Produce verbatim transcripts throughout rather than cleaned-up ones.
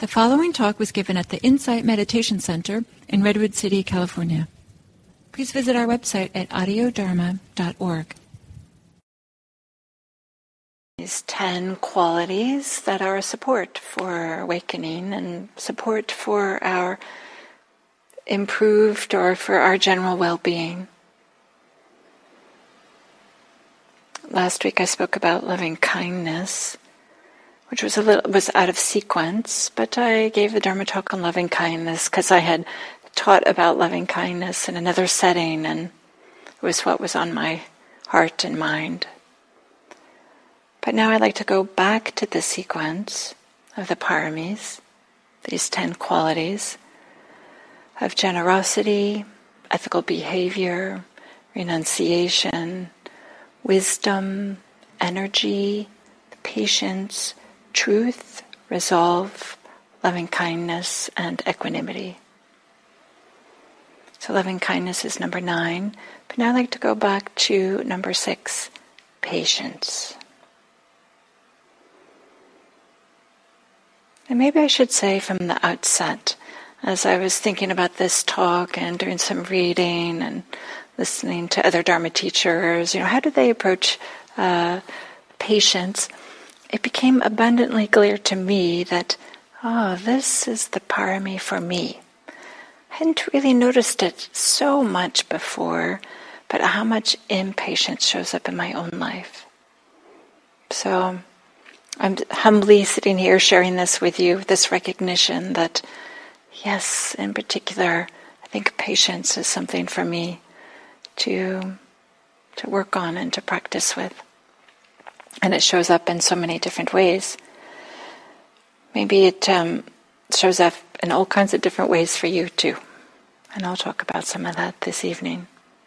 The following talk was given at the Insight Meditation Center in Redwood City, California. Please visit our website at audio dharma dot org. These ten qualities that are a support for awakening and support for our improved or for our general well-being. Last week I spoke about loving kindness, which was a little was out of sequence, but I gave the Dharma talk on loving kindness because I had taught about loving kindness in another setting, and it was what was on my heart and mind. But now I'd like to go back to the sequence of the paramis, these ten qualities of generosity, ethical behavior, renunciation, wisdom, energy, patience, truth, resolve, loving kindness, and equanimity. So loving kindness is number nine, but now I'd like to go back to number six, patience. And maybe I should say from the outset, as I was thinking about this talk and doing some reading and listening to other Dharma teachers, you know, how do they approach uh, patience? It became abundantly clear to me that, oh, this is the parami for me. I hadn't really noticed it so much before, but how much impatience shows up in my own life. So I'm humbly sitting here sharing this with you, this recognition that, yes, in particular, I think patience is something for me to, to work on and to practice with. And it shows up in so many different ways. Maybe it um, shows up in all kinds of different ways for you too. And I'll talk about some of that this evening.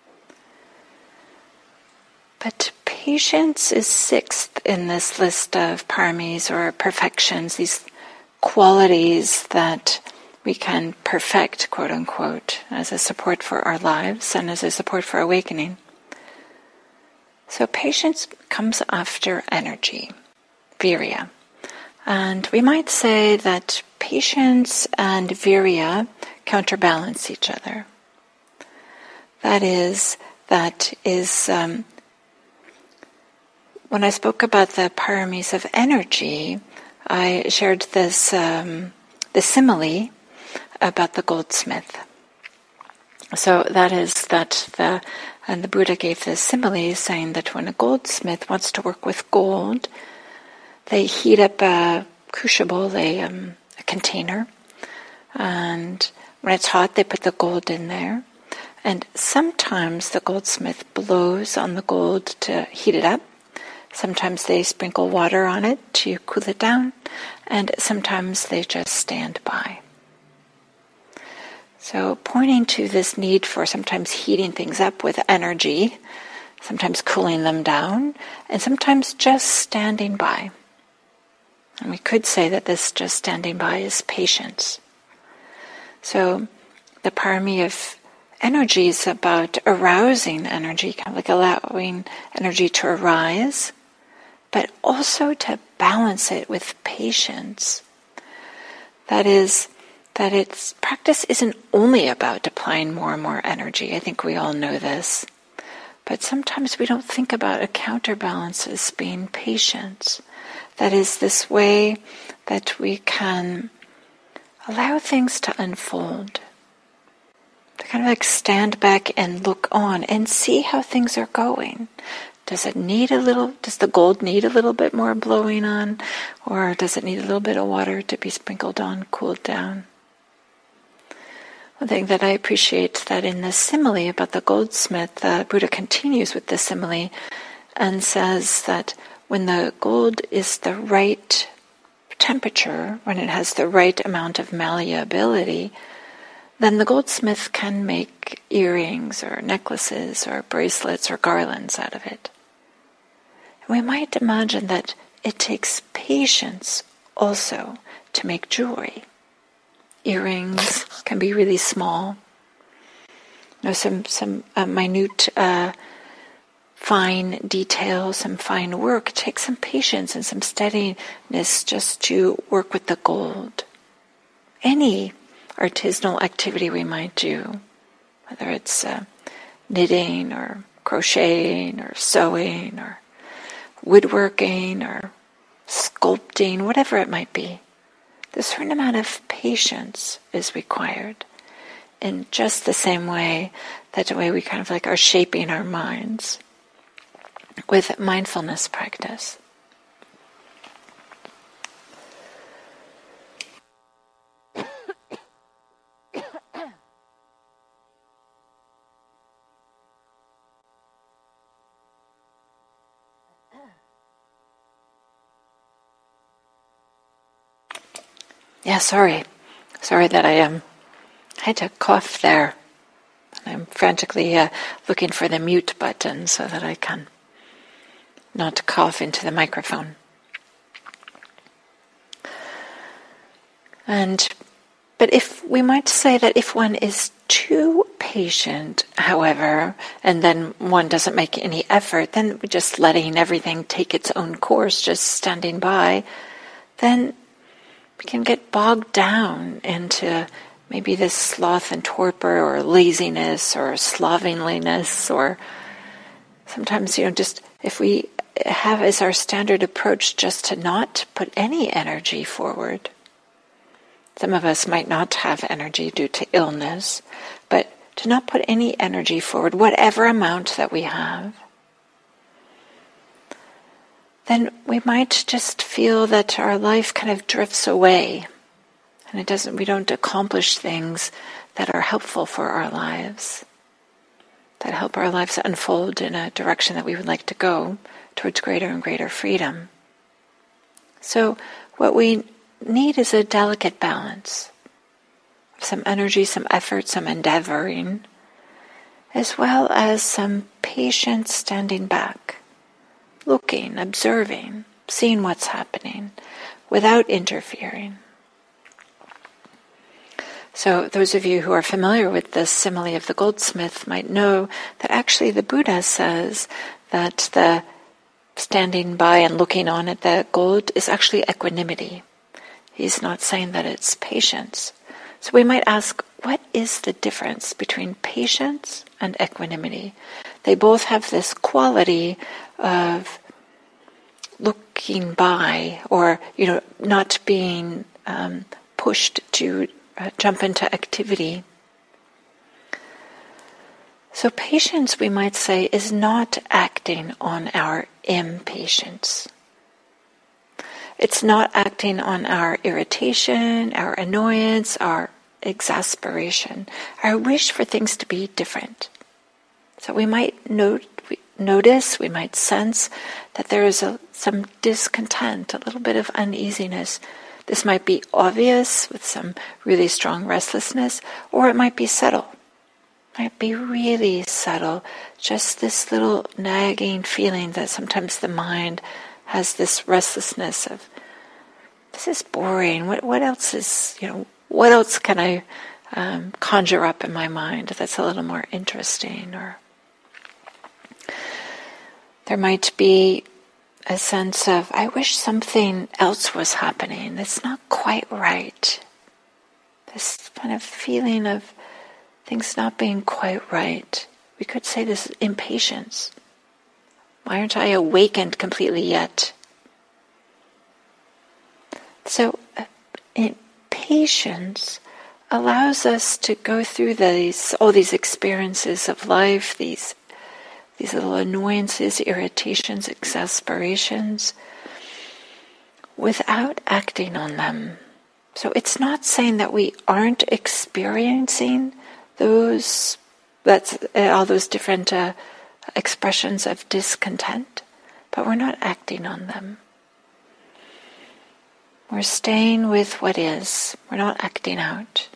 But patience is sixth in this list of paramis or perfections, these qualities that we can perfect, quote unquote, as a support for our lives and as a support for awakening. So patience comes after energy, virya. And we might say that patience and virya counterbalance each other. That is, that is, um, when I spoke about the paramis of energy, I shared this, um, the simile about the goldsmith. So that is that the And the Buddha gave this simile saying that when a goldsmith wants to work with gold, they heat up a crucible, a, um, a container, and when it's hot, they put the gold in there. And sometimes the goldsmith blows on the gold to heat it up. Sometimes they sprinkle water on it to cool it down, and sometimes they just stand by. So pointing to this need for sometimes heating things up with energy, sometimes cooling them down, and sometimes just standing by. And we could say that this just standing by is patience. So the parami of energy is about arousing energy, kind of like allowing energy to arise, but also to balance it with patience. That is, that its practice isn't only about applying more and more energy. I think we all know this. But sometimes we don't think about a counterbalance as being patience. That is this way that we can allow things to unfold. To kind of like stand back and look on and see how things are going. Does it need a little, does the gold need a little bit more blowing on? Or does it need a little bit of water to be sprinkled on, cooled down? One thing that I appreciate that in this simile about the goldsmith, the Buddha continues with the simile and says that when the gold is the right temperature, when it has the right amount of malleability, then the goldsmith can make earrings or necklaces or bracelets or garlands out of it. And we might imagine that it takes patience also to make jewelry. Earrings can be really small. You know, some some uh, minute, uh, fine detail, some fine work takes some patience and some steadiness just to work with the gold. any artisanal activity we might do, whether it's uh, knitting or crocheting or sewing or woodworking or sculpting, whatever it might be. A certain amount of patience is required in just the same way that the way we kind of like are shaping our minds with mindfulness practice. Yeah, sorry. Sorry that I um, had to cough there. I'm frantically uh, looking for the mute button so that I can not cough into the microphone. And, but if we might say that if one is too patient, however, and then one doesn't make any effort, then just letting everything take its own course, just standing by, then we can get bogged down into maybe this sloth and torpor or laziness or slovenliness, or sometimes, you know, just if we have as our standard approach just to not put any energy forward. Some of us might not have energy due to illness, but to not put any energy forward, whatever amount that we have, then we might just feel that our life kind of drifts away, and it doesn't. We don't accomplish things that are helpful for our lives, that help our lives unfold in a direction that we would like to go towards greater and greater freedom. So what we need is a delicate balance, some energy, some effort, some endeavoring, as well as some patience standing back, looking, observing, seeing what's happening, without interfering. So those of you who are familiar with the simile of the goldsmith might know that actually the Buddha says that the standing by and looking on at the gold is actually equanimity. He's not saying that it's patience. So we might ask, what is the difference between patience and equanimity? They both have this quality of looking by, or, you know, not being um, pushed to uh, jump into activity. So patience, we might say, is not acting on our impatience. It's not acting on our irritation, our annoyance, our exasperation, our wish for things to be different. So we might note, we notice, we might sense that there is a, some discontent, a little bit of uneasiness. This might be obvious with some really strong restlessness, or it might be subtle. It might be really subtle, just this little nagging feeling that sometimes the mind has this restlessness of, this is boring. What what else is, you know, what else can I um, conjure up in my mind that's a little more interesting? Or there might be a sense of, I wish something else was happening. That's not quite right. This kind of feeling of things not being quite right. We could say this is impatience. Why aren't I awakened completely yet? So uh, patience allows us to go through these all these experiences of life, these these little annoyances, irritations, exasperations, without acting on them. So it's not saying that we aren't experiencing those that's uh, all those different uh, expressions of discontent, but we're not acting on them. We're staying with what is. We're not acting out.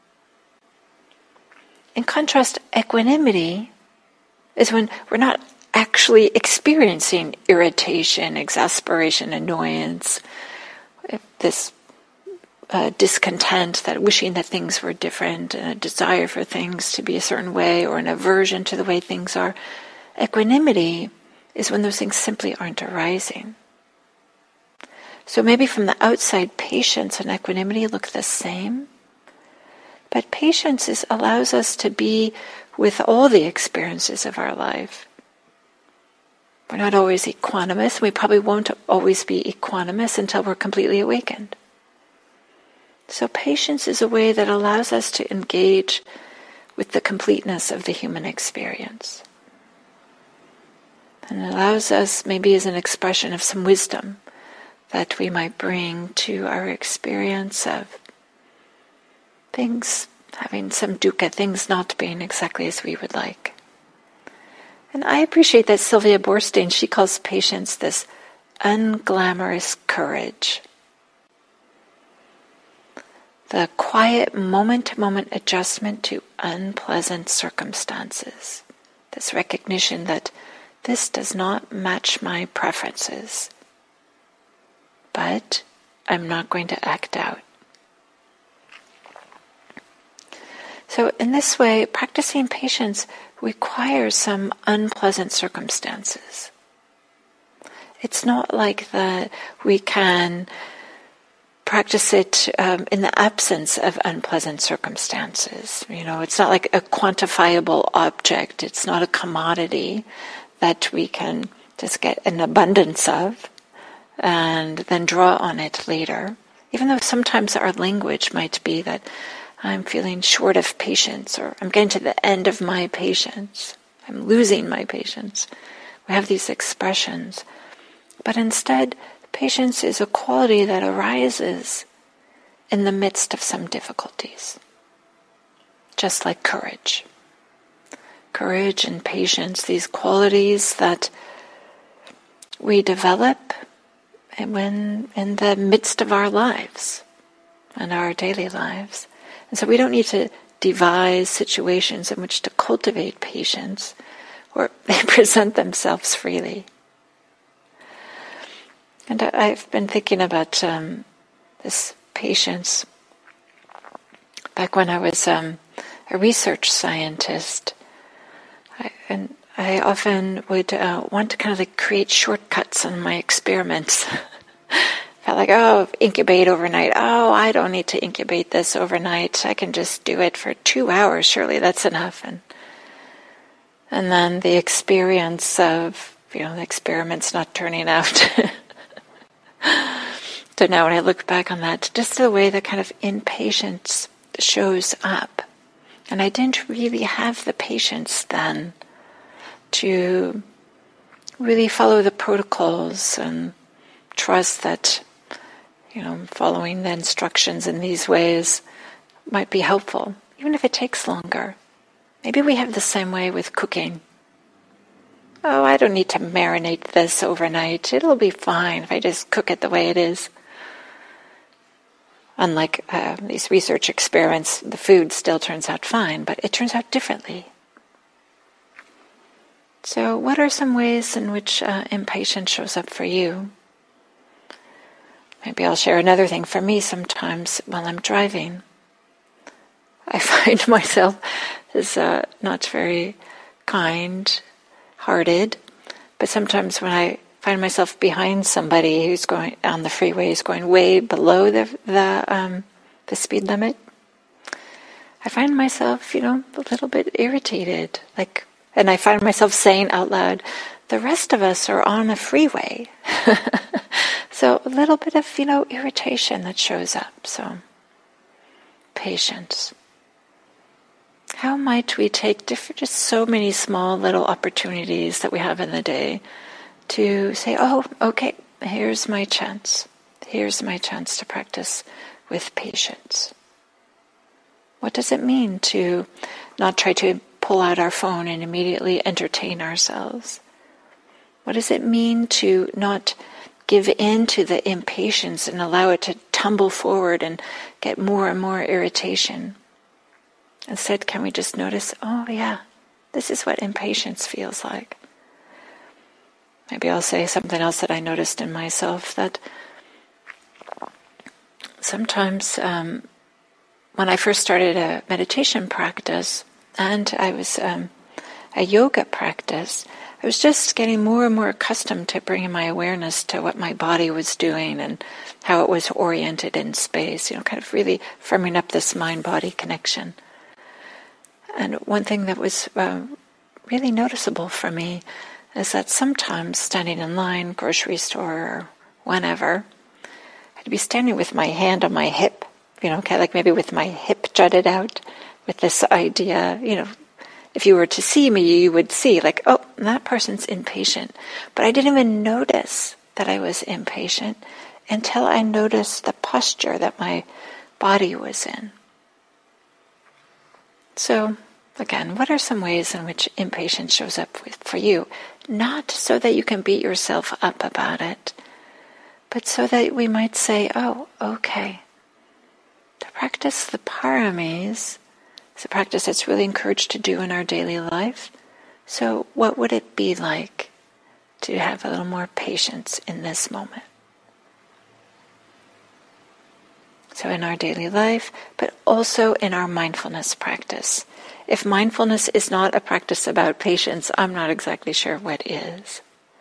In contrast, equanimity is when we're not actually experiencing irritation, exasperation, annoyance, this uh, discontent, that wishing that things were different, and a desire for things to be a certain way, or an aversion to the way things are. Equanimity is when those things simply aren't arising. So maybe from the outside, patience and equanimity look the same, But patience is, allows us to be with all the experiences of our life. We're not always equanimous. We probably won't always be equanimous until we're completely awakened. So patience is a way that allows us to engage with the completeness of the human experience. And it allows us, maybe as an expression of some wisdom that we might bring to our experience of things, having some dukkha, things not being exactly as we would like. And I appreciate that Sylvia Boorstein, she calls patience this unglamorous courage. The quiet moment-to-moment adjustment to unpleasant circumstances. This recognition that this does not match my preferences, but I'm not going to act out. So in this way, practicing patience requires some unpleasant circumstances. It's not like that we can practice it um, in the absence of unpleasant circumstances. You know, it's not like a quantifiable object. It's not a commodity that we can just get an abundance of and then draw on it later. Even though sometimes our language might be that I'm feeling short of patience, or I'm getting to the end of my patience, I'm losing my patience. We have these expressions. But instead, patience is a quality that arises in the midst of some difficulties, just like courage. Courage and patience, these qualities that we develop when in the midst of our lives and our daily lives. And so we don't need to devise situations in which to cultivate patience, or they present themselves freely. And I've been thinking about um, this patience back when I was um, a research scientist. I, and I often would uh, want to kind of like create shortcuts on my experiments. Felt like, oh, incubate overnight. Oh, I don't need to incubate this overnight. I can just do it for two hours. Surely that's enough. And and then the experience of, you know, the experiments not turning out. So now when I look back on that, just the way that kind of impatience shows up. And I didn't really have the patience then to really follow the protocols and trust that, you know, following the instructions in these ways might be helpful, even if it takes longer. Maybe we have the same way with cooking. Oh, I don't need to marinate this overnight. It'll be fine if I just cook it the way it is. Unlike uh, these research experiments, the food still turns out fine, but it turns out differently. So what are some ways in which uh, impatience shows up for you? Maybe I'll share another thing. For me, sometimes while I'm driving, I find myself as uh, not very kind-hearted, but sometimes when I find myself behind somebody who's going on the freeway, is going way below the the um, the speed limit, I find myself, you know, a little bit irritated. Like, and I find myself saying out loud, "The rest of us are on a freeway." So a little bit of, you know, irritation that shows up. So patience. How might we take different, just so many small little opportunities that we have in the day to say, oh, okay, here's my chance. Here's my chance to practice with patience. What does it mean to not try to pull out our phone and immediately entertain ourselves? What does it mean to not give in to the impatience and allow it to tumble forward and get more and more irritation? Instead, can we just notice, oh yeah, this is what impatience feels like. Maybe I'll say something else that I noticed in myself, that sometimes um, when I first started a meditation practice, and I was um, a yoga practice, I was just getting more and more accustomed to bringing my awareness to what my body was doing and how it was oriented in space, you know, kind of really firming up this mind-body connection. And one thing that was uh, really noticeable for me is that sometimes standing in line, grocery store, or whenever, I'd be standing with my hand on my hip, you know, kind of like maybe with my hip jutted out, with this idea, you know, if you were to see me, you would see, like, oh, that person's impatient. But I didn't even notice that I was impatient until I noticed the posture that my body was in. So, again, what are some ways in which impatience shows up with, for you? Not so that you can beat yourself up about it, but so that we might say, oh, okay, to practice the paramis, it's a practice that's really encouraged to do in our daily life. So what would it be like to have a little more patience in this moment? So in our daily life, but also in our mindfulness practice. If mindfulness is not a practice about patience, I'm not exactly sure what is.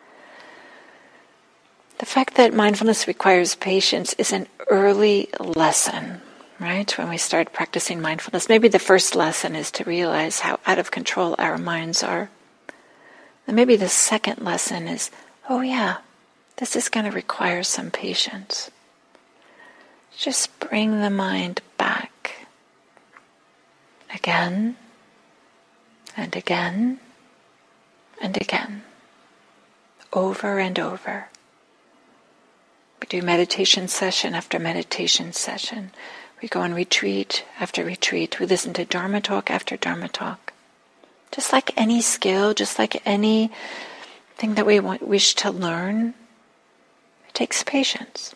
The fact that mindfulness requires patience is an early lesson. Right? When we start practicing mindfulness, maybe the first lesson is to realize how out of control our minds are. And maybe the second lesson is, oh yeah, this is going to require some patience. Just bring the mind back. Again, and again, and again. Over and over. We do meditation session after meditation session. We go on retreat after retreat. We listen to Dharma talk after Dharma talk. Just like any skill, just like any thing that we want, wish to learn, it takes patience.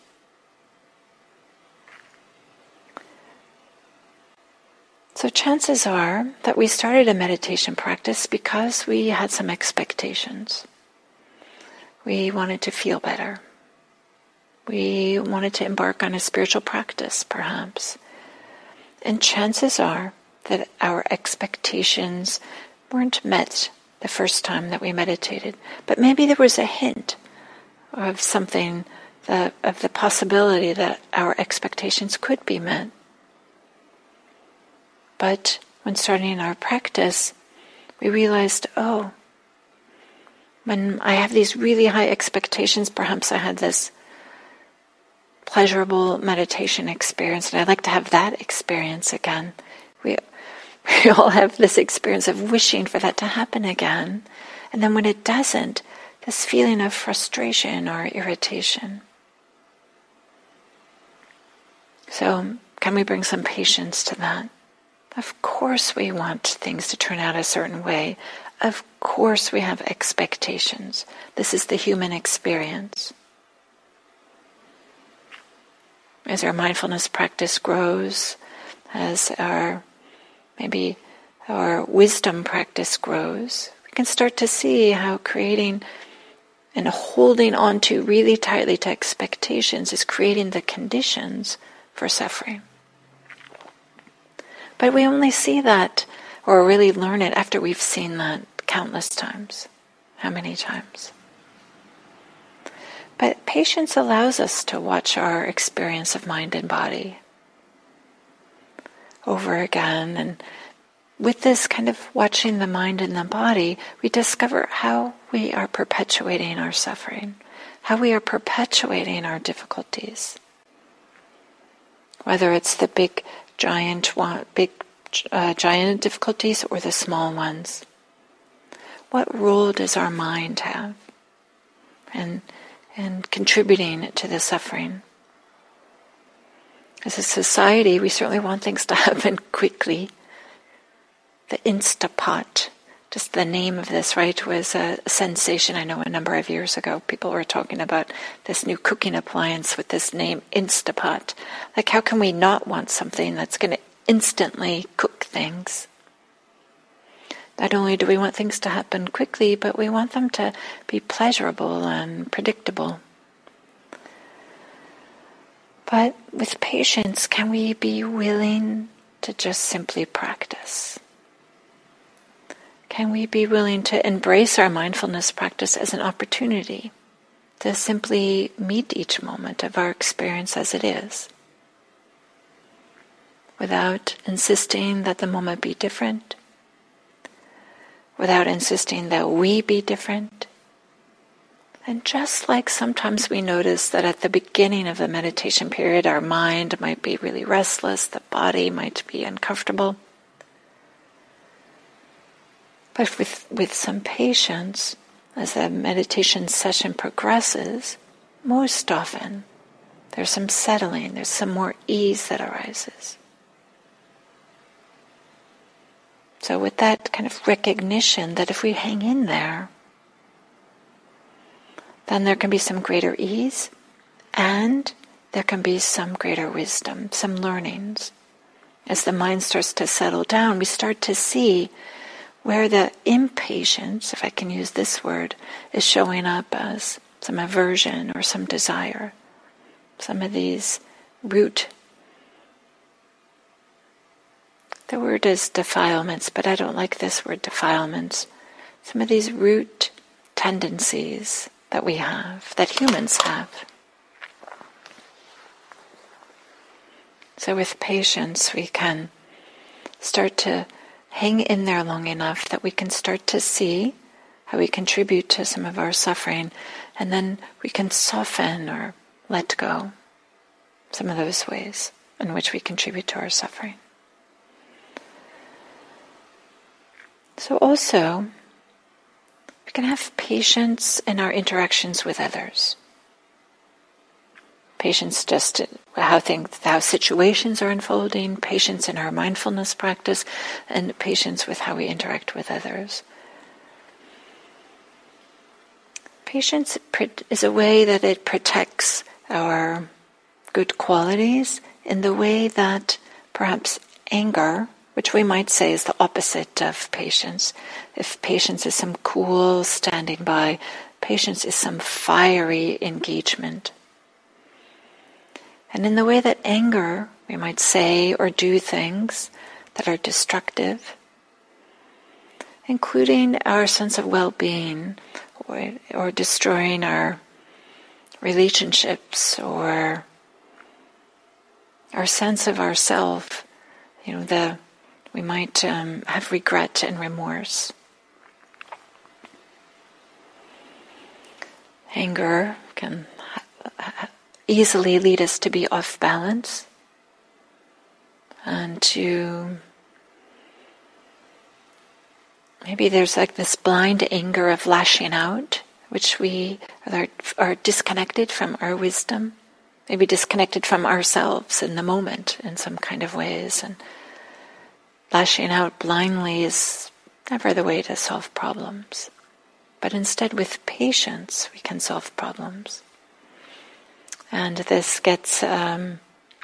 So chances are that we started a meditation practice because we had some expectations. We wanted to feel better. We wanted to embark on a spiritual practice, perhaps. And chances are that our expectations weren't met the first time that we meditated. But maybe there was a hint of something, that, of the possibility that our expectations could be met. But when starting our practice, we realized, oh, when I have these really high expectations, perhaps I had this pleasurable meditation experience, and I'd like to have that experience again. We, we all have this experience of wishing for that to happen again, and then when it doesn't, this feeling of frustration or irritation. So, can we bring some patience to that? Of course we want things to turn out a certain way. Of course we have expectations. This is the human experience. As our mindfulness practice grows, as our maybe our wisdom practice grows, we can start to see how creating and holding on to really tightly to expectations is creating the conditions for suffering. But we only see that or really learn it after we've seen that countless times. How many times? But patience allows us to watch our experience of mind and body over again. And with this kind of watching the mind and the body, we discover how we are perpetuating our suffering, how we are perpetuating our difficulties. Whether it's the big, giant, big, uh, giant difficulties or the small ones. What role does our mind have? And and contributing to the suffering. As a society, we certainly want things to happen quickly. The Instapot, just the name of this, right, was a sensation. I know a number of years ago, people were talking about this new cooking appliance with this name, Instapot. Like, how can we not want something that's going to instantly cook things? Not only do we want things to happen quickly, but we want them to be pleasurable and predictable. But with patience, can we be willing to just simply practice? can we be willing to embrace our mindfulness practice as an opportunity to simply meet each moment of our experience as it is, without insisting that the moment be different, without insisting that we be different. And just like sometimes we notice that at the beginning of the meditation period our mind might be really restless, the body might be uncomfortable, but with, with some patience, as the meditation session progresses, most often there's some settling, there's some more ease that arises. So with that kind of recognition that if we hang in there, then there can be some greater ease and there can be some greater wisdom, some learnings. As the mind starts to settle down, we start to see where the impatience, if I can use this word, is showing up as some aversion or some desire. Some of these root, the word is defilements, but I don't like this word defilements. Some of these root tendencies that we have, that humans have. So with patience we can start to hang in there long enough that we can start to see how we contribute to some of our suffering, and then we can soften or let go some of those ways in which we contribute to our suffering. So also, we can have patience in our interactions with others. Patience just how things, how situations are unfolding, patience in our mindfulness practice, and patience with how we interact with others. Patience is a way that it protects our good qualities in the way that perhaps anger, which we might say is the opposite of patience. If patience is some cool standing by, patience is some fiery engagement. And in the way that anger, we might say or do things that are destructive, including our sense of well-being, or, or destroying our relationships, or our sense of ourself. You know, the we might um, have regret and remorse. Anger can ha- easily lead us to be off balance and to maybe there's like this blind anger of lashing out, which we are, are disconnected from our wisdom, maybe disconnected from ourselves in the moment in some kind of ways. And lashing out blindly is never the way to solve problems. But instead, with patience, we can solve problems. And this gets um,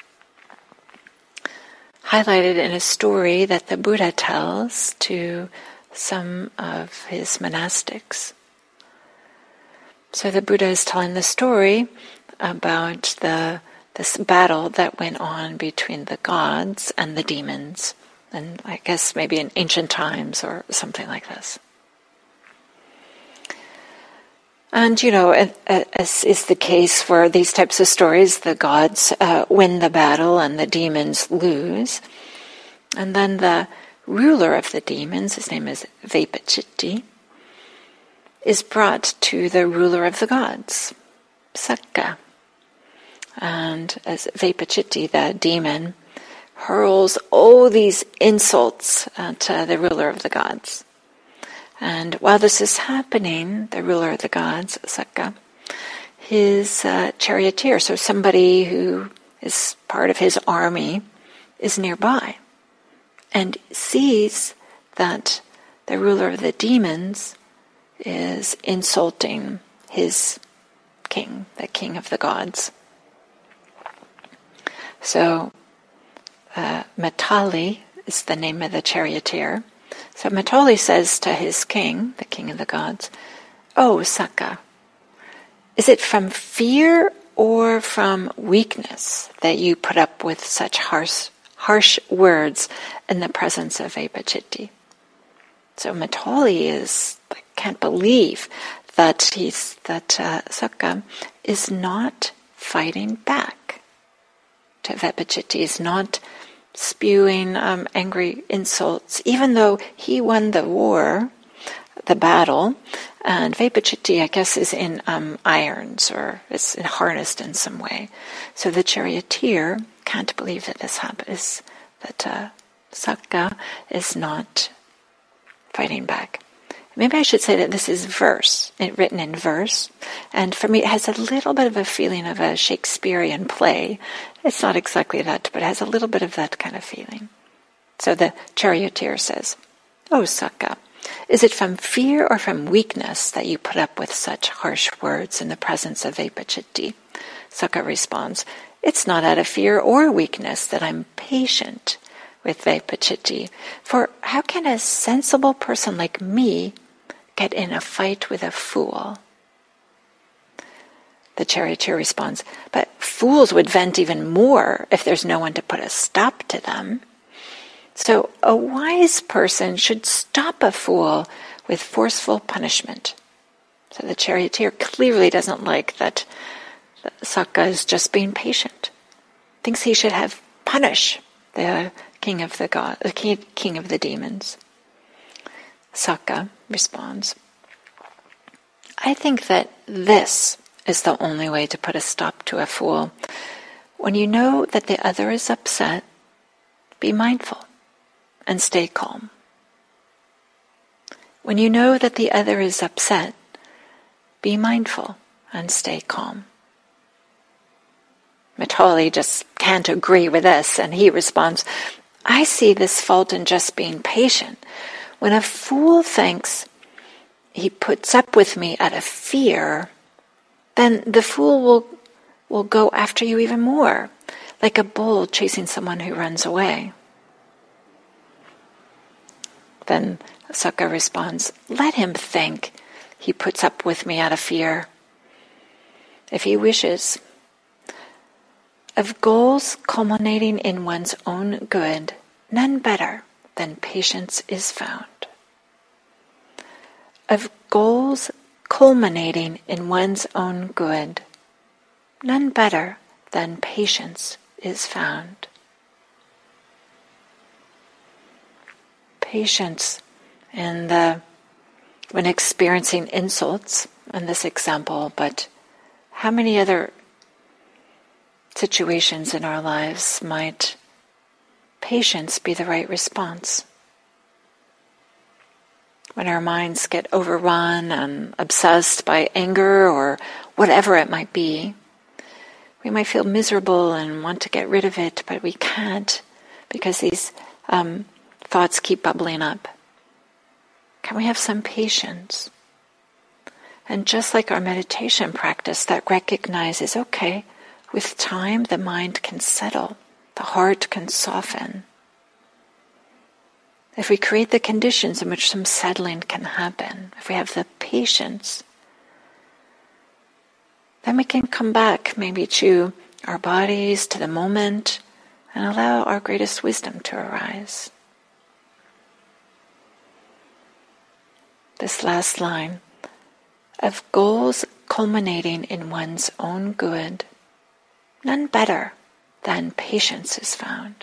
highlighted in a story that the Buddha tells to some of his monastics. So the Buddha is telling the story about the this battle that went on between the gods and the demons, and I guess maybe in ancient times or something like this. And, you know, as is the case for these types of stories, the gods uh, win the battle and the demons lose. And then the ruler of the demons, his name is Vepachitti, is brought to the ruler of the gods, Sakka. And as Vepachitti, the demon, hurls all these insults at uh, the ruler of the gods. And while this is happening, the ruler of the gods, Sakka, his uh, charioteer, so somebody who is part of his army, is nearby and sees that the ruler of the demons is insulting his king, the king of the gods. So uh, Matali is the name of the charioteer. So Matoli says to his king, the king of the gods, "Oh, Sakka, is it from fear or from weakness that you put up with such harsh, harsh words in the presence of Vepachitti?" So Mitali is like, can't believe that he's that uh, Sakka is not fighting back to Vepachiti, is not spewing um, angry insults, even though he won the war, the battle, and Vepachiti, I guess, is in um, irons or is harnessed in some way. So the charioteer can't believe that this happens, that uh, Sakka is not fighting back. Maybe I should say that this is verse, it, written in verse, and for me it has a little bit of a feeling of a Shakespearean play. It's not exactly that, but it has a little bit of that kind of feeling. So the charioteer says, "O Sakka, is it from fear or from weakness that you put up with such harsh words in the presence of Vepachiti?" Sakka responds, "It's not out of fear or weakness that I'm patient with Vepachiti, for how can a sensible person like me get in a fight with a fool?" The charioteer responds, "But fools would vent even more if there's no one to put a stop to them. So a wise person should stop a fool with forceful punishment." So the charioteer clearly doesn't like that Sakka is just being patient. Thinks he should have punish the king of the god, the king, king of the demons. Sakka responds, "I think that this is the only way to put a stop to a fool. When you know that the other is upset, be mindful and stay calm. When you know that the other is upset, be mindful and stay calm." Mitali just can't agree with this, and he responds, "I see this fault in just being patient. When a fool thinks he puts up with me out of fear, then the fool will will go after you even more, like a bull chasing someone who runs away." Then Sakka responds, "Let him think he puts up with me out of fear. If he wishes, of goals culminating in one's own good, none better than patience is found." Of goals culminating in one's own good, none better than patience is found. Patience in the when experiencing insults in this example, but how many other situations in our lives might patience be the right response? When our minds get overrun and obsessed by anger or whatever it might be, we might feel miserable and want to get rid of it, but we can't because these um, thoughts keep bubbling up. Can we have some patience? And just like our meditation practice that recognizes, okay, with time the mind can settle, the heart can soften. If we create the conditions in which some settling can happen, if we have the patience, then we can come back maybe to our bodies, to the moment, and allow our greatest wisdom to arise. This last line, of goals culminating in one's own good, none better than patience is found.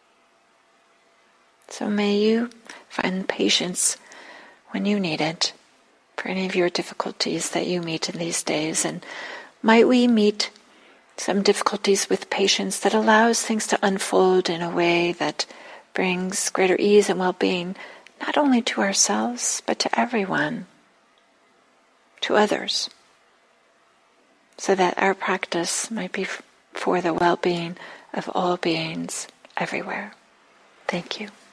So may you find patience when you need it for any of your difficulties that you meet in these days, and might we meet some difficulties with patience that allows things to unfold in a way that brings greater ease and well-being, not only to ourselves, but to everyone, to others, so that our practice might be for the well-being of all beings everywhere. Thank you.